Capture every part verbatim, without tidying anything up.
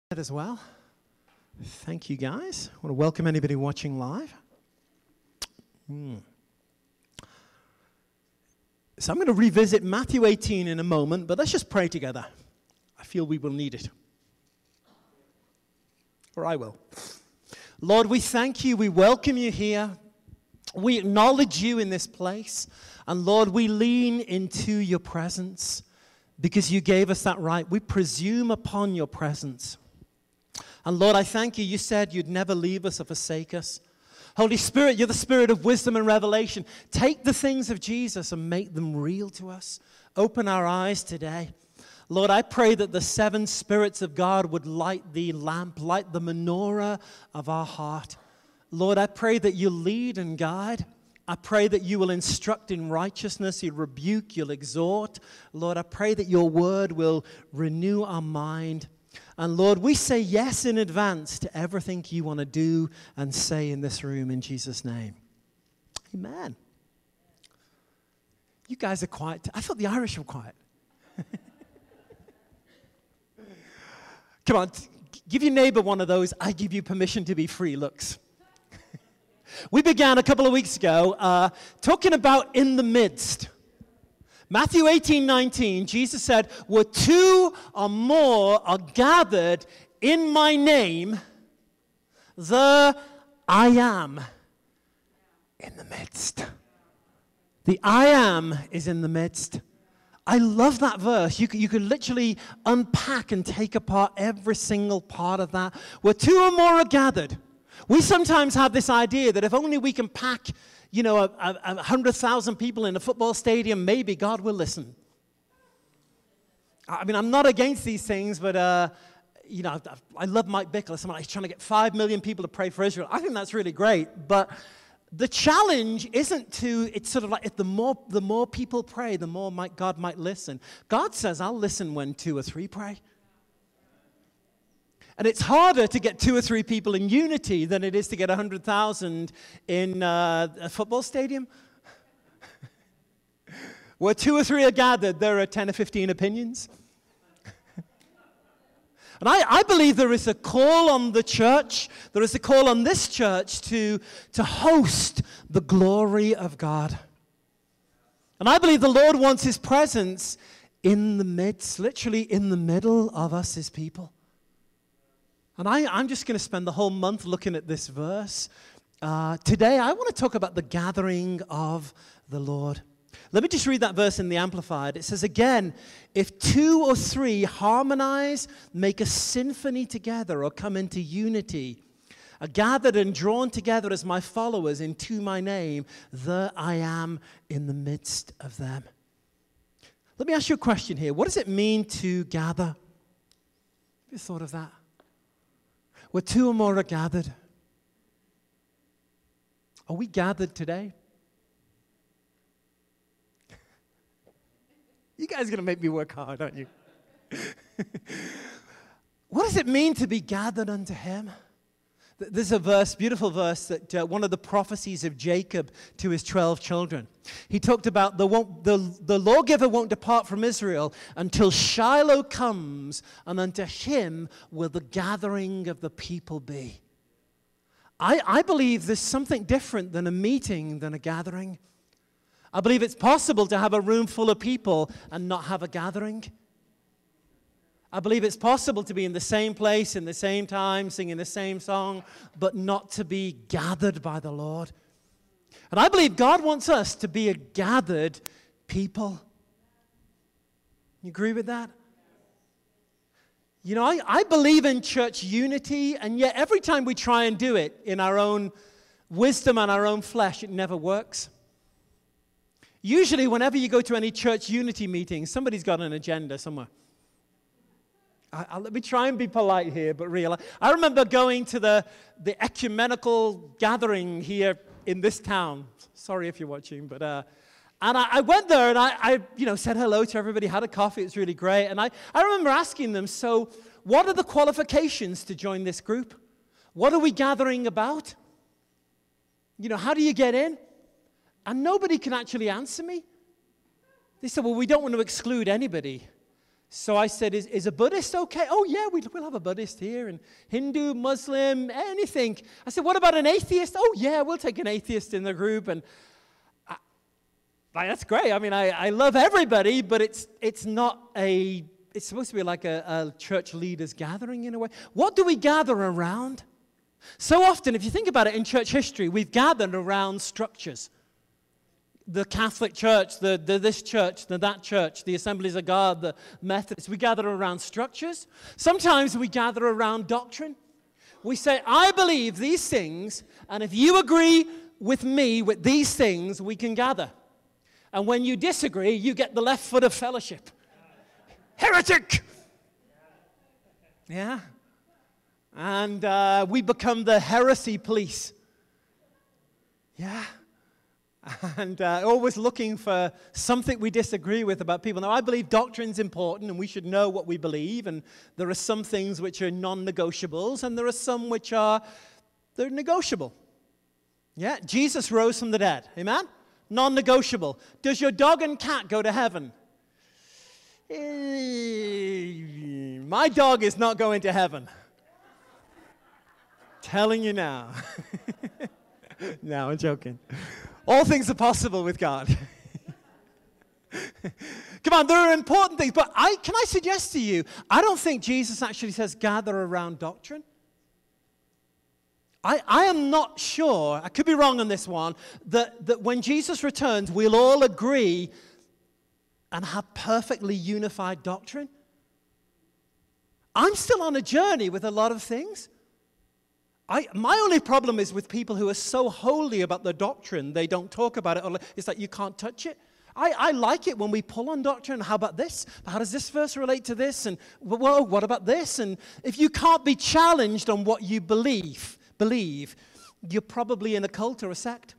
As well. Thank you, guys. I want to welcome anybody watching live. Mm. So I'm going to revisit Matthew eighteen in a moment, but let's just pray together. I feel we will need it. Or I will. Lord, we thank you. We welcome you here. We acknowledge you in this place. And Lord, we lean into your presence because you gave us that right. We presume upon your presence. And Lord, I thank you. You said you'd never leave us or forsake us. Holy Spirit, you're the Spirit of wisdom and revelation. Take the things of Jesus and make them real to us. Open our eyes today. Lord, I pray that the seven spirits of God would light the lamp, light the menorah of our heart. Lord, I pray that you lead and guide. I pray that you will instruct in righteousness, you'll rebuke, you'll exhort. Lord, I pray that your word will renew our mind. And Lord, we say yes in advance to everything you want to do and say in this room in Jesus' name. Amen. You guys are quiet. I thought the Irish were quiet. Come on, give your neighbor one of those, I give you permission to be free looks. We began a couple of weeks ago uh, talking about in the midst. Matthew eighteen nineteen, Jesus said, where two or more are gathered in my name, there I am in the midst. The I am is in the midst. I love that verse. You could, you could literally unpack and take apart every single part of that. Where two or more are gathered. We sometimes have this idea that if only we can pack you know, a, a, a hundred thousand people in a football stadium, maybe God will listen. I mean, I'm not against these things, but, uh, you know, I, I love Mike Bickler. Somebody's trying to get five million people to pray for Israel. I think that's really great, but the challenge isn't to, it's sort of like if the more, the more people pray, the more might, God might listen. God says, I'll listen when two or three pray. And it's harder to get two or three people in unity than it is to get one hundred thousand in uh, a football stadium. Where two or three are gathered, there are ten or fifteen opinions. And I, I believe there is a call on the church, there is a call on this church to, to host the glory of God. And I believe the Lord wants his presence in the midst, literally in the middle of us, his people. And I, I'm just going to spend the whole month looking at this verse. Uh, today, I want to talk about the gathering of the Lord. Let me just read that verse in the Amplified. It says, again, if two or three harmonize, make a symphony together, or come into unity, are gathered and drawn together as my followers into my name, there I am in the midst of them. Let me ask you a question here. What does it mean to gather? Have you thought of that? Where two or more are gathered. Are we gathered today? You guys are going to make me work hard, aren't you? What does it mean to be gathered unto him? There's a verse, beautiful verse, that uh, one of the prophecies of Jacob to his twelve children. He talked about the, won't, the, the lawgiver won't depart from Israel until Shiloh comes, and unto him will the gathering of the people be. I, I believe there's something different than a meeting, than a gathering. I believe it's possible to have a room full of people and not have a gathering. I believe it's possible to be in the same place, in the same time, singing the same song, but not to be gathered by the Lord. And I believe God wants us to be a gathered people. You agree with that? You know, I, I believe in church unity, and yet every time we try and do it in our own wisdom and our own flesh, it never works. Usually, whenever you go to any church unity meeting, somebody's got an agenda somewhere. I, I, let me try and be polite here, but real. I remember going to the, the ecumenical gathering here in this town. Sorry if you're watching, but uh, and I, I went there and I, I, you know, said hello to everybody, had a coffee. It was really great. And I, I remember asking them, so what are the qualifications to join this group? What are we gathering about? You know, how do you get in? And nobody can actually answer me. They said, well, we don't want to exclude anybody. So I said, is, is a Buddhist okay? Oh, yeah, we, we'll have a Buddhist here, and Hindu, Muslim, anything. I said, what about an atheist? Oh, yeah, we'll take an atheist in the group. And I, like, that's great. I mean, I, I love everybody, but it's, it's not a, it's supposed to be like a, a church leaders gathering in a way. What do we gather around? So often, if you think about it in church history, we've gathered around structures. The Catholic Church, the, the this church, the that church, the Assemblies of God, the Methodists. We gather around structures. Sometimes we gather around doctrine. We say, I believe these things, and if you agree with me with these things, we can gather. And when you disagree, you get the left foot of fellowship. Heretic! Yeah? And uh, we become the heresy police. Yeah? And uh, always looking for something we disagree with about people. Now, I believe doctrine's important, and we should know what we believe. And there are some things which are non-negotiables, and there are some which are they're negotiable. Yeah, Jesus rose from the dead. Amen? Non-negotiable. Does your dog and cat go to heaven? Eh, my dog is not going to heaven. Telling you now. No, I'm joking. All things are possible with God. Come on, there are important things. But I, can I suggest to you, I don't think Jesus actually says gather around doctrine. I, I am not sure, I could be wrong on this one, that, that when Jesus returns, we'll all agree and have perfectly unified doctrine. I'm still on a journey with a lot of things. I, my only problem is with people who are so holy about the doctrine, they don't talk about it. It's like you can't touch it. I, I like it when we pull on doctrine. How about this? How does this verse relate to this? And, whoa, what about this? And if you can't be challenged on what you believe, believe, you're probably in a cult or a sect.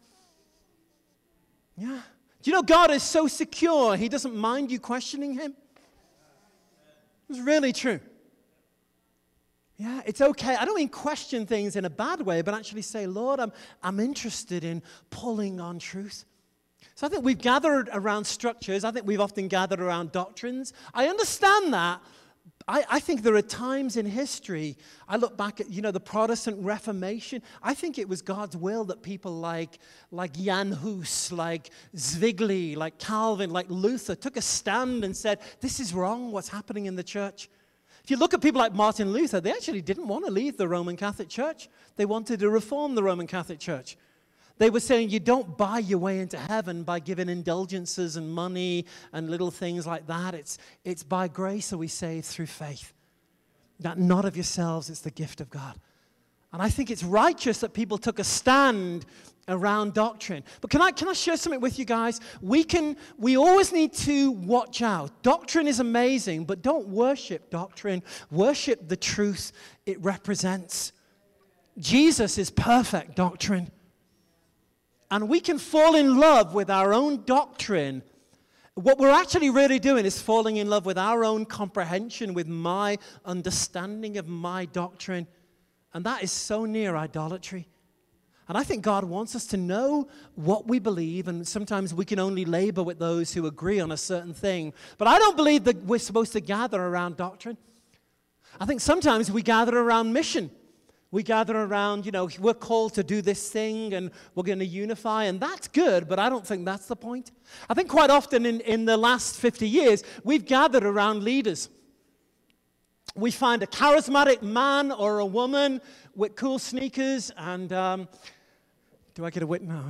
Yeah. Do you know God is so secure, he doesn't mind you questioning him? It's really true. Yeah, it's okay. I don't mean question things in a bad way, but actually say, Lord, I'm, I'm interested in pulling on truth. So I think we've gathered around structures. I think we've often gathered around doctrines. I understand that. I, I think there are times in history, I look back at, you know, the Protestant Reformation. I think it was God's will that people like, like Jan Hus, like Zwingli, like Calvin, like Luther took a stand and said, this is wrong, what's happening in the church. If you look at people like Martin Luther, they actually didn't want to leave the Roman Catholic Church. They wanted to reform the Roman Catholic Church. They were saying you don't buy your way into heaven by giving indulgences and money and little things like that. It's, it's by grace are we saved through faith. That not of yourselves, it's the gift of God. And I think it's righteous that people took a stand around doctrine. But can I, can I share something with you guys? We can, we always need to watch out. Doctrine is amazing, but don't worship doctrine. Worship the truth it represents. Jesus is perfect doctrine. And we can fall in love with our own doctrine. What we're actually really doing is falling in love with our own comprehension, with my understanding of my doctrine. And that is so near idolatry. And I think God wants us to know what we believe, and sometimes we can only labor with those who agree on a certain thing. But I don't believe that we're supposed to gather around doctrine. I think sometimes we gather around mission. We gather around, you know, we're called to do this thing, and we're going to unify, and that's good, but I don't think that's the point. I think quite often in, in the last fifty years, we've gathered around leaders. We find a charismatic man or a woman with cool sneakers, and um, do I get a wit? No.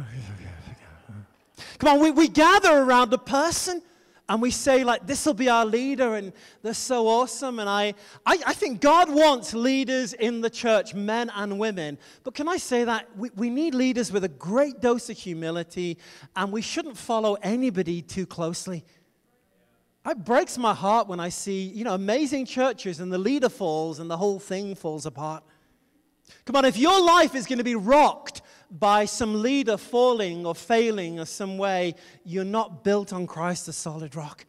Come on, we, we gather around a person, and we say, like, this will be our leader, and they're so awesome. And I, I, I think God wants leaders in the church, men and women. But can I say that we, we need leaders with a great dose of humility, and we shouldn't follow anybody too closely. It breaks my heart when I see, you know, amazing churches and the leader falls and the whole thing falls apart. Come on, if your life is going to be rocked by some leader falling or failing or some way, you're not built on Christ, the solid rock.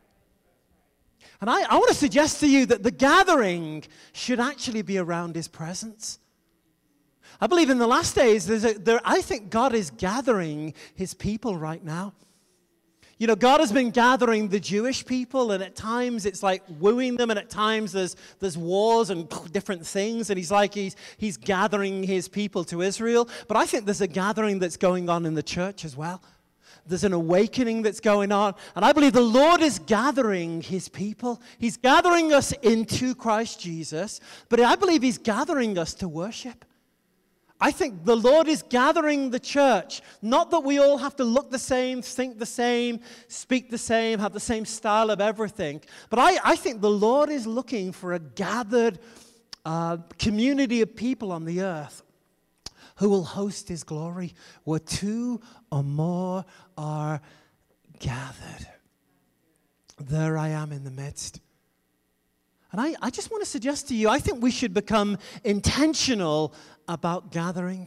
And I, I want to suggest to you that the gathering should actually be around his presence. I believe in the last days, there's a, there, I think God is gathering his people right now. You know, God has been gathering the Jewish people, and at times it's like wooing them, and at times there's there's wars and different things, and he's like he's he's gathering his people to Israel. But I think there's a gathering that's going on in the church as well. There's an awakening that's going on, and I believe the Lord is gathering his people. He's gathering us into Christ Jesus, but I believe he's gathering us to worship. I think the Lord is gathering the church, not that we all have to look the same, think the same, speak the same, have the same style of everything, but I, I think the Lord is looking for a gathered uh, community of people on the earth who will host his glory, where two or more are gathered. There I am in the midst. And I, I just want to suggest to you, I think we should become intentional about gathering.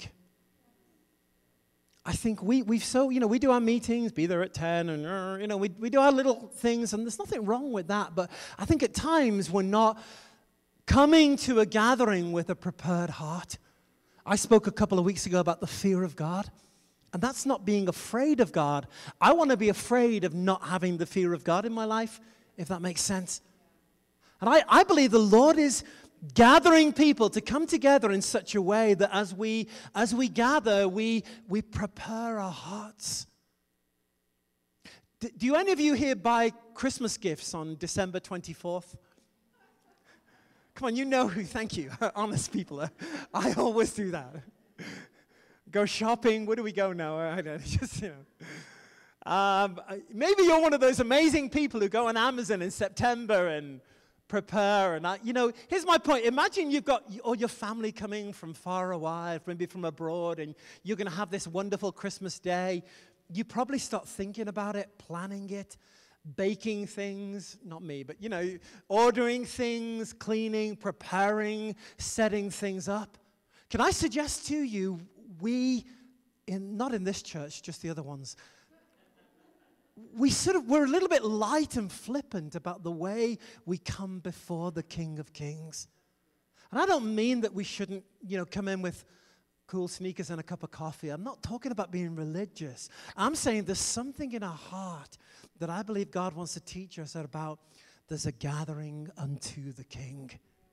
I think we, we've so, you know, we do our meetings, be there at ten, and, uh, you know, we, we do our little things, and there's nothing wrong with that. But I think at times we're not coming to a gathering with a prepared heart. I spoke a couple of weeks ago about the fear of God. And that's not being afraid of God. I want to be afraid of not having the fear of God in my life, if that makes sense. And I, I believe the Lord is gathering people to come together in such a way that as we as we gather, we, we prepare our hearts. Do, do any of you here buy Christmas gifts on December twenty-fourth? Come on, you know who, thank you, honest people. I always do that. Go shopping, where do we go now? I don't know, just, you know. Um, maybe you're one of those amazing people who go on Amazon in September and prepare. And, I, you know, here's my point. Imagine you've got all your family coming from far away, maybe from abroad, and you're going to have this wonderful Christmas day. You probably start thinking about it, planning it, baking things, not me, but, you know, ordering things, cleaning, preparing, setting things up. Can I suggest to you, we, in not in this church, just the other ones, we sort of, we're a little bit light and flippant about the way we come before the King of Kings. And I don't mean that we shouldn't, you know, come in with cool sneakers and a cup of coffee. I'm not talking about being religious. I'm saying there's something in our heart that I believe God wants to teach us about. There's a gathering unto the King.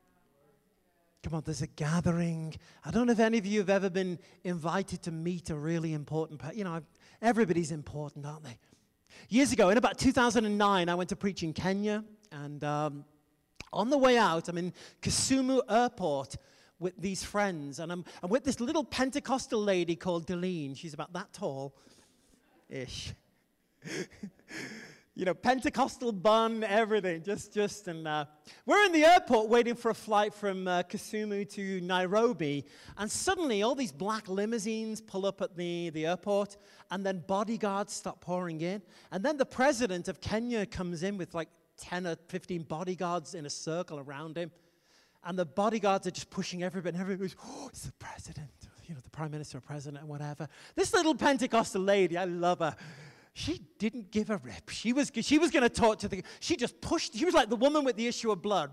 Come on, there's a gathering. I don't know if any of you have ever been invited to meet a really important person. You know, everybody's important, aren't they? Years ago, in about two thousand nine, I went to preach in Kenya. And um, on the way out, I'm in Kisumu Airport with these friends. And I'm, I'm with this little Pentecostal lady called Deline. She's about that tall-ish. You know, Pentecostal bun, everything, just, just, and uh, we're in the airport waiting for a flight from uh, Kisumu to Nairobi, and suddenly all these black limousines pull up at the, the airport, and then bodyguards start pouring in, and then the president of Kenya comes in with like ten or fifteen bodyguards in a circle around him, and the bodyguards are just pushing everybody, and everybody goes, oh, it's the president, you know, the prime minister or president or whatever. This little Pentecostal lady, I love her. She didn't give a rip. She was, she was going to talk to the, she just pushed, she was like the woman with the issue of blood.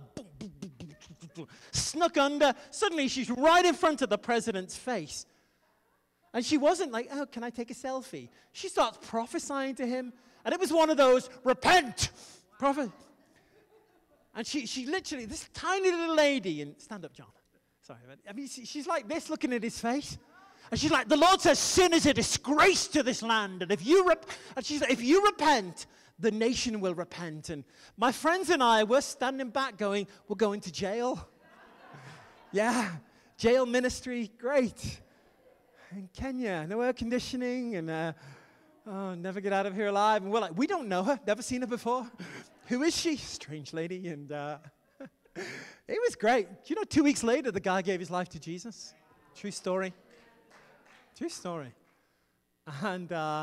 Snuck under. Suddenly she's right in front of the president's face. And she wasn't like, oh, can I take a selfie? She starts prophesying to him. And it was one of those, repent, prophet. And she, she literally, this tiny little lady, and stand up, John. Sorry, I mean, she's like this looking at his face. And she's like, the Lord says sin is a disgrace to this land. And if you rep- and she's like, if you repent, the nation will repent. And my friends and I, we're standing back going, we're going to jail. Yeah, jail ministry, great. In Kenya, no air conditioning, and uh, oh, never get out of here alive. And we're like, we don't know her, never seen her before. Who is she? Strange lady. And uh, it was great. You know, two weeks later, the guy gave his life to Jesus. True story. True story. And uh,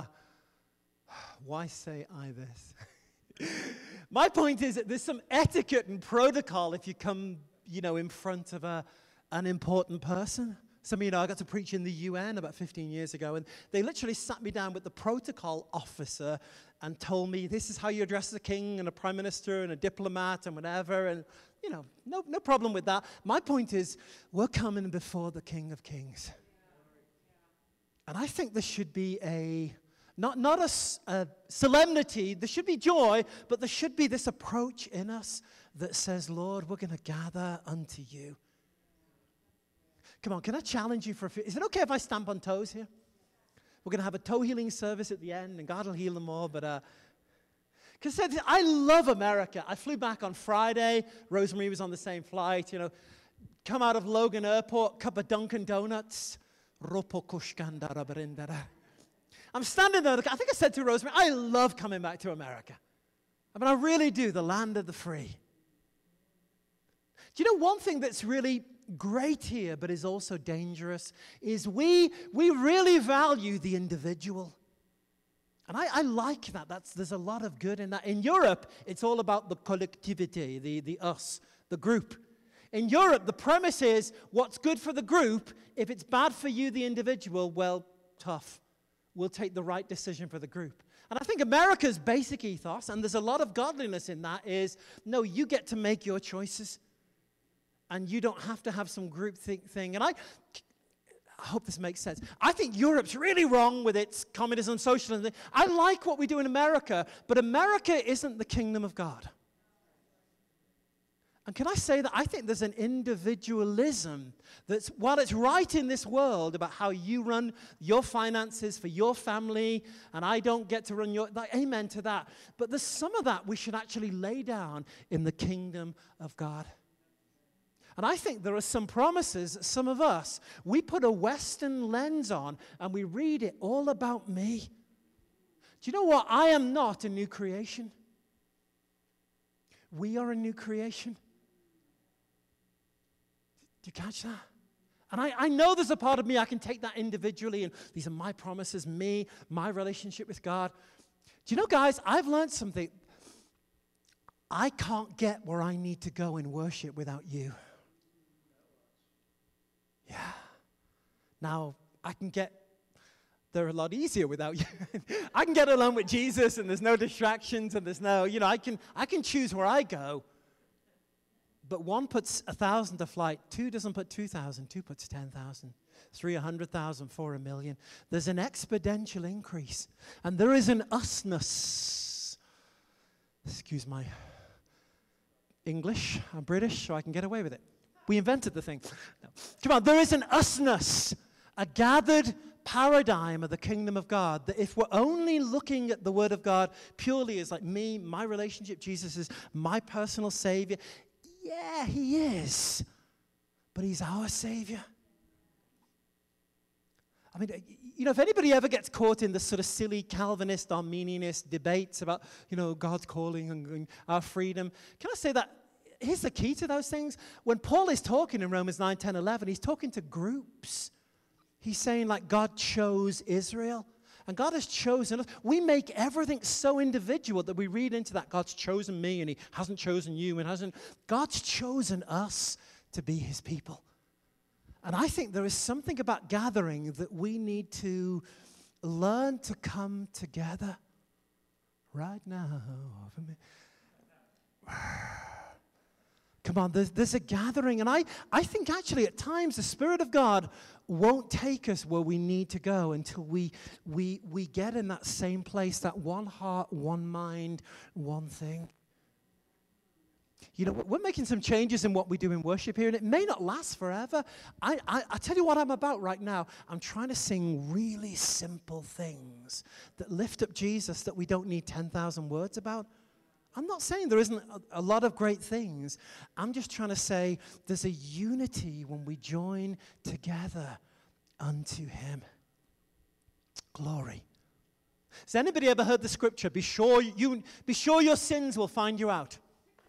why say I this? My point is that there's some etiquette and protocol if you come, you know, in front of a, an important person. Some of you know I got to preach in the U N about fifteen years ago, and they literally sat me down with the protocol officer and told me, this is how you address the king and a prime minister and a diplomat and whatever, and, you know, no, no problem with that. My point is, we're coming before the King of Kings. And I think there should be a Not, not a, s- a solemnity. There should be joy, but there should be this approach in us that says, Lord, we're going to gather unto you. Come on, can I challenge you for a few? Is it okay if I stamp on toes here? We're going to have a toe healing service at the end, and God will heal them all, but... Uh, Because I love America. I flew back on Friday. Rosemary was on the same flight. You know, come out of Logan Airport, cup of Dunkin' Donuts. I'm standing there. I think I said to Rosemary, I love coming back to America. I mean, I really do, the land of the free. Do you know one thing that's really great here, but is also dangerous, is we, we really value the individual. And I, I like that. That's, there's a lot of good in that. In Europe, it's all about the collectivity, the, the us, the group. In Europe, the premise is what's good for the group. If it's bad for you, the individual, well, tough. We'll take the right decision for the group. And I think America's basic ethos, and there's a lot of godliness in that, is no, you get to make your choices. And you don't have to have some group thing. And I... I hope this makes sense. I think Europe's really wrong with its communism, socialism. I like what we do in America, but America isn't the kingdom of God. And can I say that I think there's an individualism that's, while it's right in this world about how you run your finances for your family, and I don't get to run your, like, amen to that. But there's some of that we should actually lay down in the kingdom of God. And I think there are some promises that some of us, we put a Western lens on and we read it all about me. Do you know what? I am not a new creation. We are a new creation. Do you catch that? And I, I know there's a part of me, I can take that individually, and these are my promises, me, my relationship with God. Do you know, guys, I've learned something. I can't get where I need to go in worship without you. Yeah. Now, I can get there a lot easier without you. I can get alone with Jesus, and there's no distractions, and there's no, you know, I can I can choose where I go. But one puts a thousand to flight, two doesn't put two thousand, two puts ten thousand, three a hundred thousand, four a million. There's an exponential increase, and there is an usness. Excuse my English. I'm British, so I can get away with it. We invented the thing. No. Come on, there is an usness, a gathered paradigm of the kingdom of God, that if we're only looking at the word of God purely as like me, my relationship, Jesus is my personal savior. Yeah, he is. But he's our savior. I mean, you know, if anybody ever gets caught in the sort of silly Calvinist, Arminianist debates about, you know, God's calling and, and our freedom, can I say that? Here's the key to those things. When Paul is talking in Romans nine, ten, eleven, he's talking to groups. He's saying like God chose Israel. And God has chosen us. We make everything so individual that we read into that God's chosen me and he hasn't chosen you and hasn't. God's chosen us to be his people. And I think there is something about gathering that we need to learn to come together right now. Come on, there's, there's a gathering. And I, I think actually at times the Spirit of God won't take us where we need to go until we, we, we get in that same place, that one heart, one mind, one thing. You know, we're making some changes in what we do in worship here, and it may not last forever. I, I, I tell you what I'm about right now. I'm trying to sing really simple things that lift up Jesus that we don't need ten thousand words about. I'm not saying there isn't a, a lot of great things. I'm just trying to say there's a unity when we join together unto him. Glory. Has anybody ever heard the scripture, be sure, you, be sure your sins will find you out?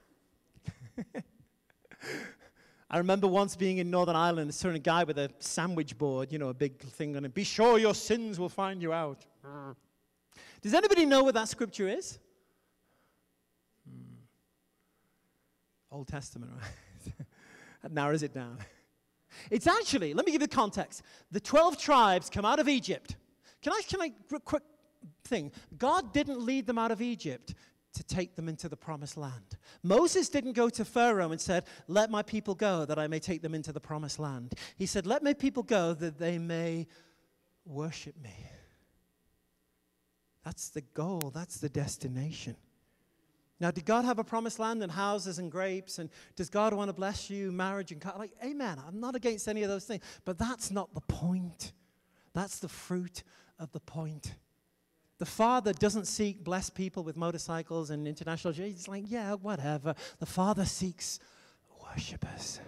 I remember once being in Northern Ireland, saw a guy with a sandwich board, you know, a big thing on it. Be sure your sins will find you out. Does anybody know what that scripture is? Hmm. Old Testament, right? That narrows it down. It's actually, let me give you the context. The twelve tribes come out of Egypt. Can I, can I, quick thing. God didn't lead them out of Egypt to take them into the promised land. Moses didn't go to Pharaoh and said, let my people go that I may take them into the promised land. He said, let my people go that they may worship me. That's the goal. That's the destination. Now, did God have a promised land and houses and grapes? And does God want to bless you, marriage and car? Like, amen. I'm not against any of those things. But that's not the point. That's the fruit of the point. The Father doesn't seek blessed people with motorcycles and international jets. He's like, yeah, whatever. The Father seeks worshipers.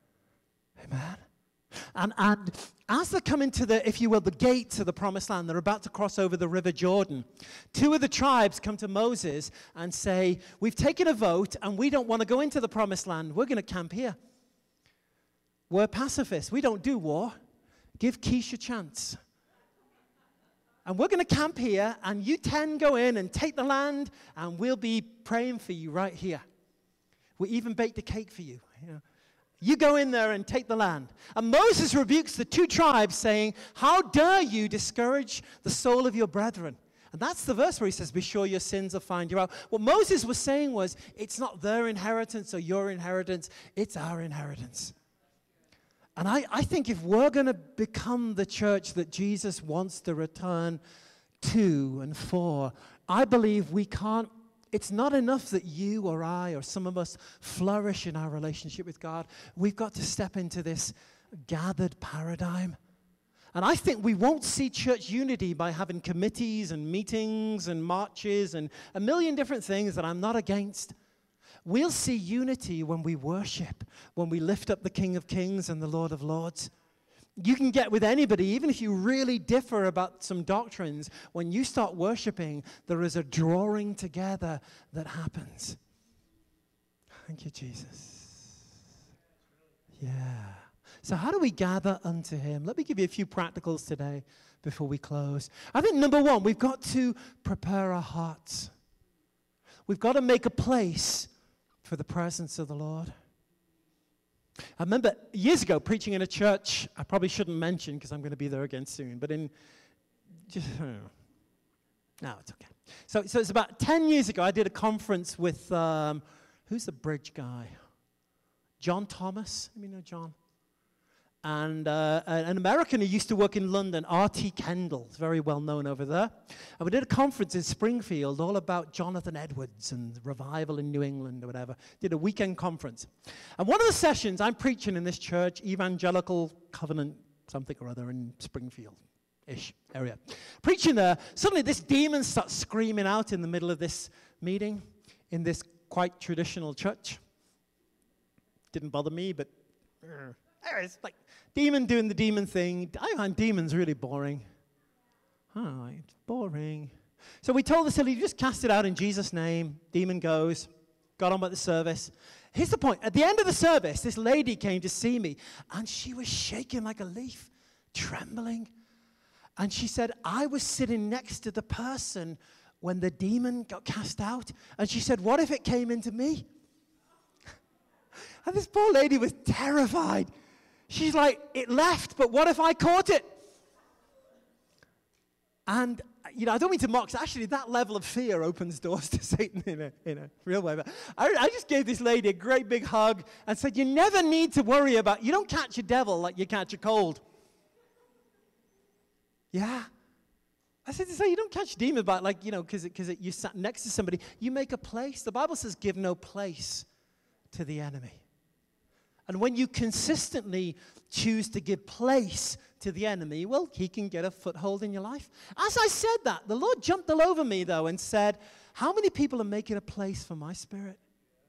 Amen. And, and as they come into the, if you will, the gates of the promised land, they're about to cross over the river Jordan. Two of the tribes come to Moses and say, we've taken a vote and we don't want to go into the promised land. We're going to camp here. We're pacifists. We don't do war. Give Kish a chance. And we're going to camp here, and you ten go in and take the land, and we'll be praying for you right here. We even baked a cake for you. You know. You go in there and take the land. And Moses rebukes the two tribes, saying, how dare you discourage the soul of your brethren? And that's the verse where he says, be sure your sins will find you out. What Moses was saying was, it's not their inheritance or your inheritance, it's our inheritance. And I, I think if we're going to become the church that Jesus wants to return to and for, I believe we can't, it's not enough that you or I or some of us flourish in our relationship with God. We've got to step into this gathered paradigm. And I think we won't see church unity by having committees and meetings and marches and a million different things that I'm not against. We'll see unity when we worship, when we lift up the King of Kings and the Lord of Lords. You can get with anybody, even if you really differ about some doctrines. When you start worshiping, there is a drawing together that happens. Thank you, Jesus. Yeah. So how do we gather unto him? Let me give you a few practicals today before we close. I think number one, we've got to prepare our hearts. We've got to make a place for the presence of the Lord. I remember years ago preaching in a church I probably shouldn't mention because I'm going to be there again soon, but in, just, no, it's okay. So, so it's about ten years ago, I did a conference with, um, who's the bridge guy? John Thomas, you know John? And uh, an American who used to work in London, R T Kendall, is very well known over there. And we did a conference in Springfield all about Jonathan Edwards and revival in New England or whatever. Did a weekend conference. And one of the sessions, I'm preaching in this church, Evangelical Covenant something or other in Springfield-ish area. Preaching there, suddenly this demon starts screaming out in the middle of this meeting in this quite traditional church. Didn't bother me, but... Uh, It's like demon doing the demon thing. I find demons really boring. Oh, it's boring. So we told the silly, just cast it out in Jesus' name. Demon goes. Got on with the service. Here's the point. At the end of the service, this lady came to see me, and she was shaking like a leaf, trembling. And she said, I was sitting next to the person when the demon got cast out. And she said, what if it came into me? And this poor lady was terrified. She's like, it left, but what if I caught it? And, you know, I don't mean to mock. Actually, that level of fear opens doors to Satan in a, in a real way. But I, I just gave this lady a great big hug and said, you never need to worry about, you don't catch a devil like you catch a cold. Yeah. I said, so you don't catch demons by, like, you know, because you sat next to somebody. You make a place. The Bible says, give no place to the enemy. And when you consistently choose to give place to the enemy, well, he can get a foothold in your life. As I said that, the Lord jumped all over me, though, and said, how many people are making a place for my spirit?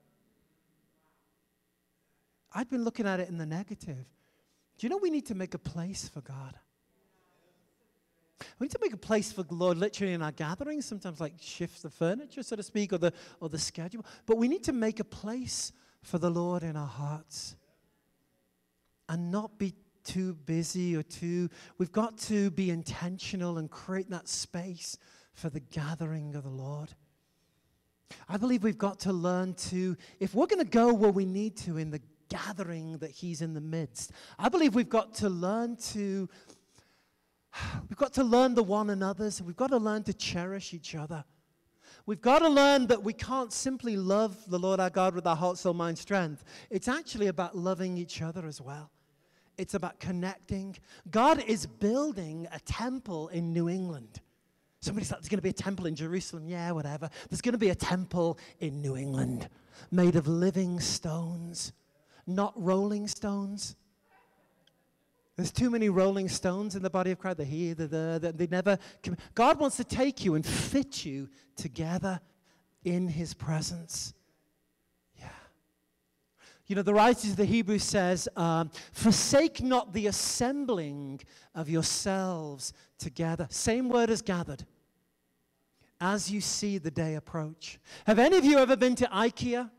I'd been looking at it in the negative. Do you know we need to make a place for God? We need to make a place for the Lord literally in our gatherings, sometimes like shift the furniture, so to speak, or the, or the schedule. But we need to make a place for the Lord in our hearts. And not be too busy or too, we've got to be intentional and create that space for the gathering of the Lord. I believe we've got to learn to, if we're going to go where we need to in the gathering that he's in the midst, I believe we've got to learn to, we've got to learn the one another's. We've got to learn to cherish each other. We've got to learn that we can't simply love the Lord our God with our heart, soul, mind, strength. It's actually about loving each other as well. It's about connecting. God is building a temple in New England. Somebody's like, there's going to be a temple in Jerusalem. Yeah, whatever. There's going to be a temple in New England made of living stones, not rolling stones. There's too many rolling stones in the body of Christ. They're here, they're there, they're, they never come. God wants to take you and fit you together in his presence. Yeah. You know, the writer of the Hebrews says, um, forsake not the assembling of yourselves together. Same word as gathered. As you see the day approach. Have any of you ever been to IKEA?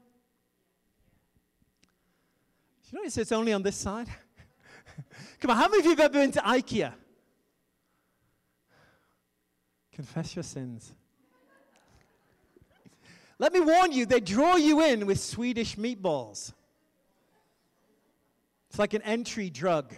You notice it's only on this side? Come on, how many of you have ever been to IKEA? Confess your sins. Let me warn you, they draw you in with Swedish meatballs. It's like an entry drug.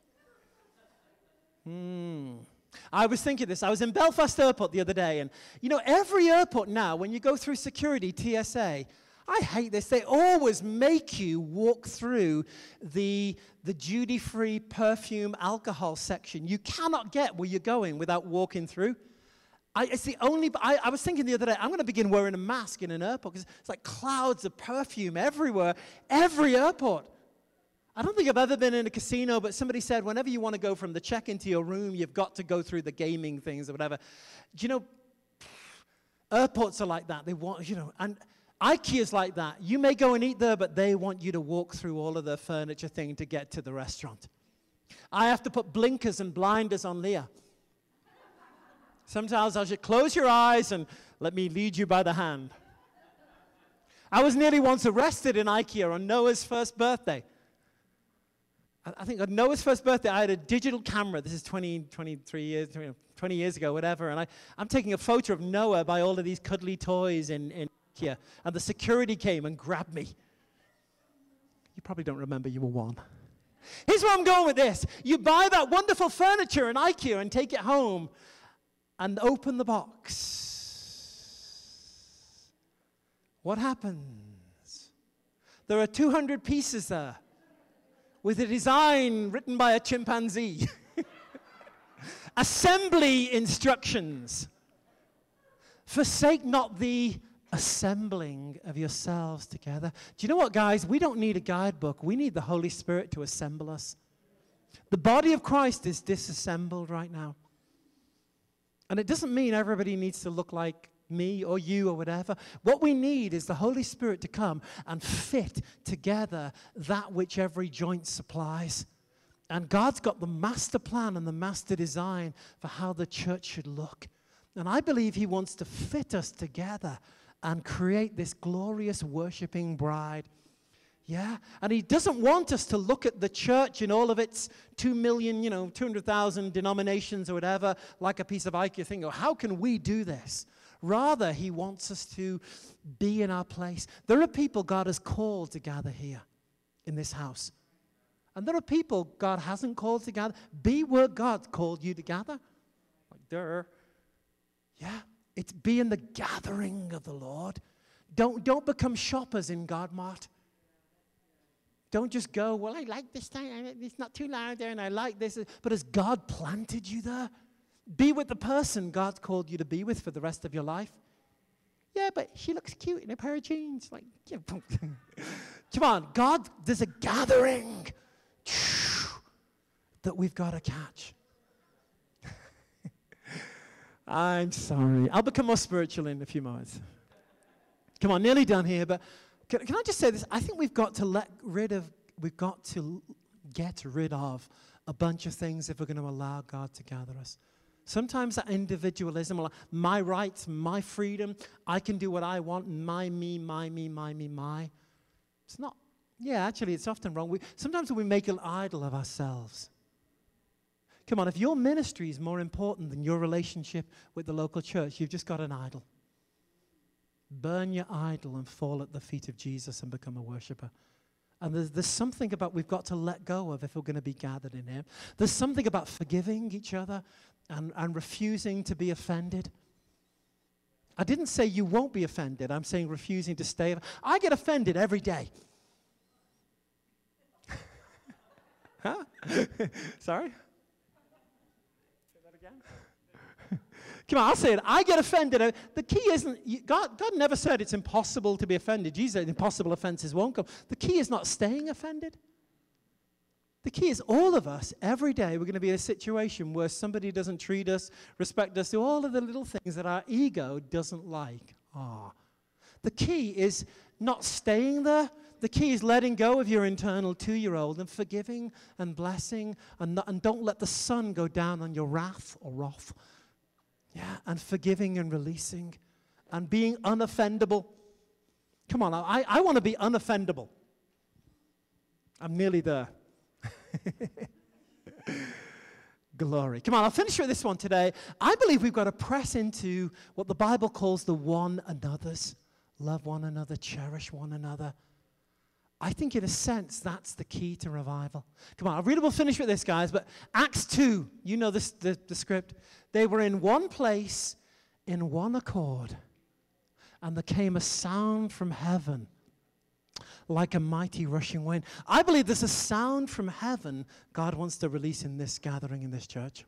Hmm. I was thinking this. I was in Belfast Airport the other day, and you know, every airport now, when you go through security, T S A, I hate this. They always make you walk through the, the duty-free perfume alcohol section. You cannot get where you're going without walking through. I, it's the only, I, I was thinking the other day, I'm going to begin wearing a mask in an airport because it's like clouds of perfume everywhere, every airport. I don't think I've ever been in a casino, but somebody said whenever you want to go from the check-in to your room, you've got to go through the gaming things or whatever. Do you know, airports are like that. They want, you know, and IKEA's like that. You may go and eat there, but they want you to walk through all of the furniture thing to get to the restaurant. I have to put blinkers and blinders on Leah. Sometimes I'll just close your eyes and let me lead you by the hand. I was nearly once arrested in IKEA on Noah's first birthday. I think on Noah's first birthday, I had a digital camera. This is twenty, twenty-three years, twenty years ago, whatever. And I, I'm taking a photo of Noah by all of these cuddly toys in, in IKEA. And the security came and grabbed me. You probably don't remember you were one. Here's where I'm going with this. You buy that wonderful furniture in IKEA and take it home and open the box. What happens? There are two hundred pieces there, with a design written by a chimpanzee. Assembly instructions. Forsake not the assembling of yourselves together. Do you know what, guys? We don't need a guidebook. We need the Holy Spirit to assemble us. The body of Christ is disassembled right now. And it doesn't mean everybody needs to look like me or you or whatever. What we need is the Holy Spirit to come and fit together that which every joint supplies. And God's got the master plan and the master design for how the church should look. And I believe he wants to fit us together and create this glorious worshiping bride. Yeah, and he doesn't want us to look at the church in all of its two million, you know, two hundred thousand denominations or whatever, like a piece of IKEA thing. Or how can we do this? Rather, he wants us to be in our place. There are people God has called to gather here in this house. And there are people God hasn't called to gather. Be where God called you to gather. Like, duh. Yeah, it's be in the gathering of the Lord. Don't, don't become shoppers in God Mart. Don't just go, well, I like this thing. It's not too loud there, and I like this. But has God planted you there? Be with the person God's called you to be with for the rest of your life. Yeah, but she looks cute in a pair of jeans. Like, yeah. Come on, God, there's a gathering that we've got to catch. I'm sorry. I'll become more spiritual in a few moments. Come on, nearly done here, but can, can I just say this? I think we've got to let rid of, we've got to get rid of a bunch of things if we're going to allow God to gather us. Sometimes that individualism, my rights, my freedom, I can do what I want, my, me, my, me, my, me, my. It's not, yeah, actually, it's often wrong. We, sometimes we make an idol of ourselves. Come on, if your ministry is more important than your relationship with the local church, you've just got an idol. Burn your idol and fall at the feet of Jesus and become a worshiper. And there's, there's something about we've got to let go of if we're going to be gathered in him. There's something about forgiving each other and, and refusing to be offended. I didn't say you won't be offended. I'm saying refusing to stay. I get offended every day. Huh? Sorry? Say that again? Come on, I'll say it. I get offended. The key isn't, God, God never said it's impossible to be offended. Jesus said impossible offenses won't come. The key is not staying offended. The key is all of us, every day, we're going to be in a situation where somebody doesn't treat us, respect us, do all of the little things that our ego doesn't like. Ah. The key is not staying there. The key is letting go of your internal two-year-old and forgiving and blessing, and, not, and don't let the sun go down on your wrath or wrath. Yeah, and forgiving and releasing and being unoffendable. Come on, I, I want to be unoffendable. I'm nearly there. Glory. Come on, I'll finish with this one today. I believe we've got to press into what the Bible calls the one another's. Love one another, cherish one another. I think in a sense that's the key to revival. Come on, I'll read it, we'll finish with this, guys. But Acts two, you know this, the, the script. They were in one place, in one accord, and there came a sound from heaven like a mighty rushing wind. I believe there's a sound from heaven God wants to release in this gathering, in this church.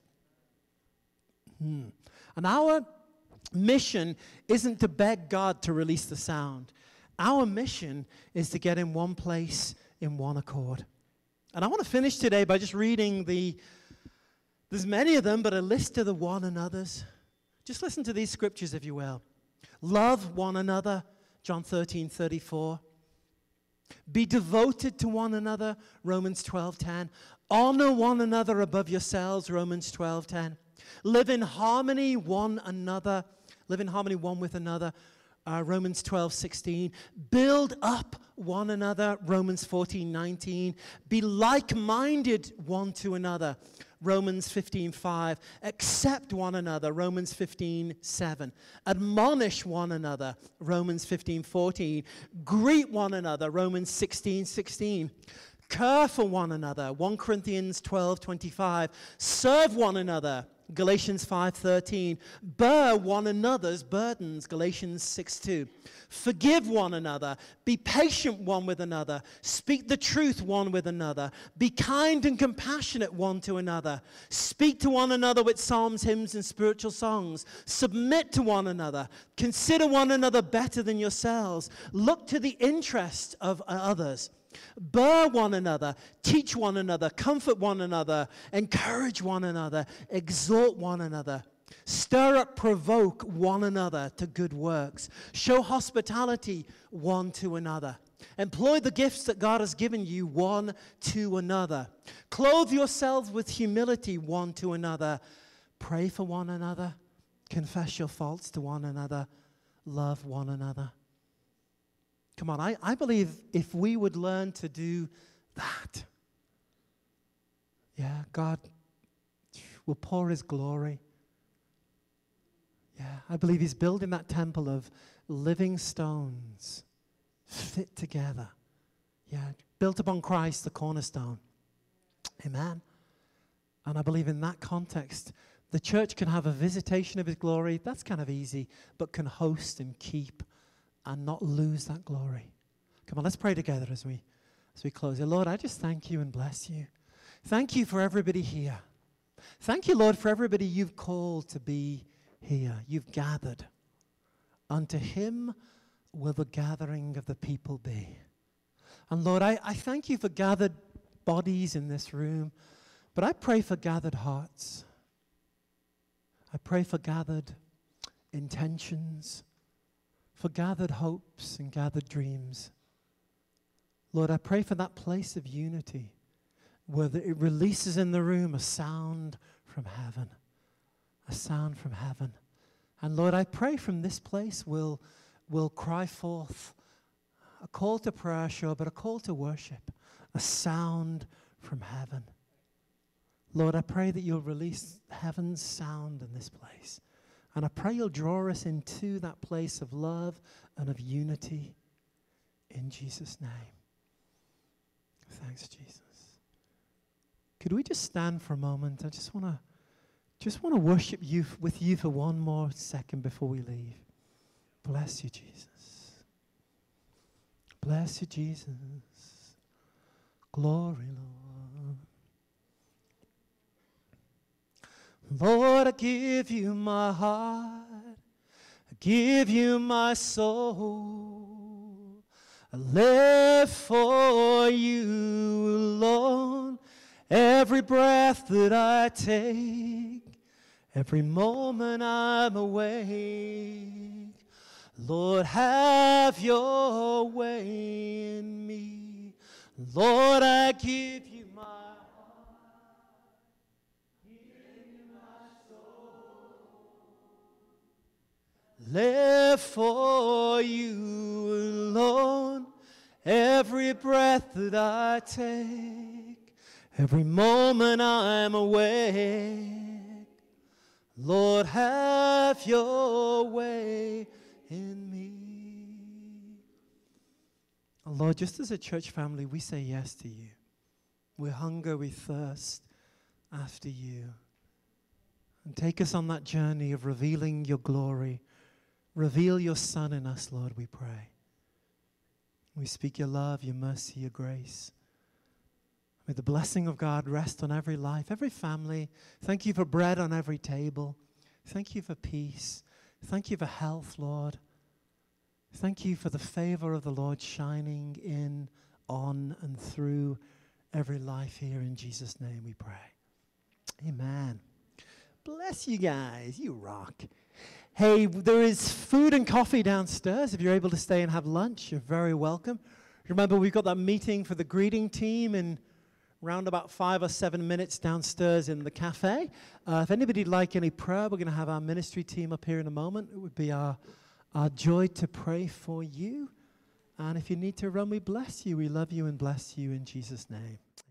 Hmm. And our mission isn't to beg God to release the sound. Our mission is to get in one place, in one accord. And I want to finish today by just reading the, there's many of them, but a list of the one another's. Just listen to these scriptures, if you will. Love one another, John thirteen thirty-four. Be devoted to one another, Romans twelve ten. Honor one another above yourselves, Romans twelve ten. Live in harmony one another. Live in harmony one with another, uh, Romans twelve sixteen. Build up one another, Romans fourteen nineteen. Be like-minded one to another, Romans fifteen five. Accept one another, Romans fifteen seven. Admonish one another, Romans fifteen fourteen. Greet one another, Romans sixteen sixteen. Care for one another, First Corinthians twelve twenty-five. Serve one another, Galatians five thirteen. Bear one another's burdens, Galatians six two. Forgive one another. Be patient one with another. Speak the truth one with another. Be kind and compassionate one to another. Speak to one another with psalms, hymns, and spiritual songs. Submit to one another. Consider one another better than yourselves. Look to the interest of others. Bear one another, teach one another, comfort one another, encourage one another, exhort one another, stir up, provoke one another to good works, show hospitality one to another, employ the gifts that God has given you one to another, clothe yourselves with humility one to another, pray for one another, confess your faults to one another, love one another. Come on, I, I believe if we would learn to do that, yeah, God will pour His glory. Yeah, I believe He's building that temple of living stones fit together. Yeah, built upon Christ, the cornerstone. Amen. And I believe in that context, the church can have a visitation of His glory. That's kind of easy, but can host and keep and not lose that glory. Come on, let's pray together as we as we close. Lord, I just thank you and bless you. Thank you for everybody here. Thank you, Lord, for everybody you've called to be here. You've gathered. Unto Him will the gathering of the people be. And Lord, I, I thank you for gathered bodies in this room, but I pray for gathered hearts. I pray for gathered intentions, for gathered hopes and gathered dreams. Lord, I pray for that place of unity where the, it releases in the room a sound from heaven, a sound from heaven. And Lord, I pray from this place we'll, we'll cry forth a call to prayer, sure, but a call to worship, a sound from heaven. Lord, I pray that you'll release heaven's sound in this place. And I pray you'll draw us into that place of love and of unity in Jesus' name. Thanks, Jesus. Could we just stand for a moment? I just want to just want to worship you with you for one more second before we leave. Bless you, Jesus. Bless you, Jesus. Glory, Lord. Lord, I give you my heart. I give you my soul. I live for you alone. Every breath that I take, every moment I'm awake, Lord, have your way in me. Lord, I give you my heart, give you my soul. Live for you alone. Every breath that I take, every moment I'm awake, Lord, have your way in me. Oh Lord, just as a church family, we say yes to you. We hunger, we thirst after you. And take us on that journey of revealing your glory. Reveal your Son in us, Lord, we pray. We speak your love, your mercy, your grace. May the blessing of God rest on every life, every family. Thank you for bread on every table. Thank you for peace. Thank you for health, Lord. Thank you for the favor of the Lord shining in, on, and through every life here. In Jesus' name we pray. Amen. Bless you guys. You rock. Hey, there is food and coffee downstairs. If you're able to stay and have lunch, you're very welcome. Remember, we've got that meeting for the greeting team in around about five or seven minutes downstairs in the cafe. Uh, if anybody'd like any prayer, we're going to have our ministry team up here in a moment. It would be our, our joy to pray for you. And if you need to run, we bless you. We love you and bless you in Jesus' name.